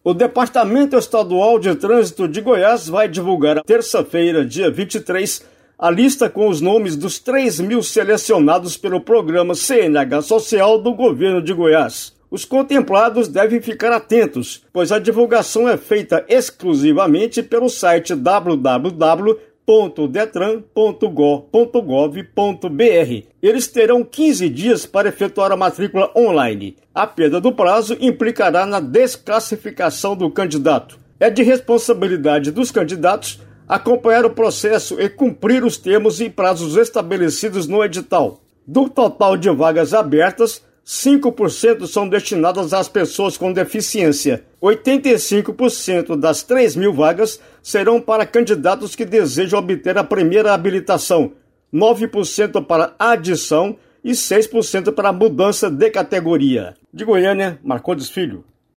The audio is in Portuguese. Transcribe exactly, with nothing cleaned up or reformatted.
O Departamento Estadual de Trânsito de Goiás vai divulgar, terça-feira, dia vinte e três, a lista com os nomes dos três mil selecionados pelo programa C N H Social do governo de Goiás. Os contemplados devem ficar atentos, pois a divulgação é feita exclusivamente pelo site w w w ponto detran ponto gov ponto gov ponto b r. Eles terão quinze dias para efetuar a matrícula online. A perda do prazo implicará na desclassificação do candidato. É de responsabilidade dos candidatos acompanhar o processo e cumprir os termos e prazos estabelecidos no edital. Do total de vagas abertas, cinco por cento são destinadas às pessoas com deficiência. oitenta e cinco por cento das três mil vagas serão para candidatos que desejam obter a primeira habilitação, nove por cento para adição e seis por cento para mudança de categoria. De Goiânia, Marcondes Filho.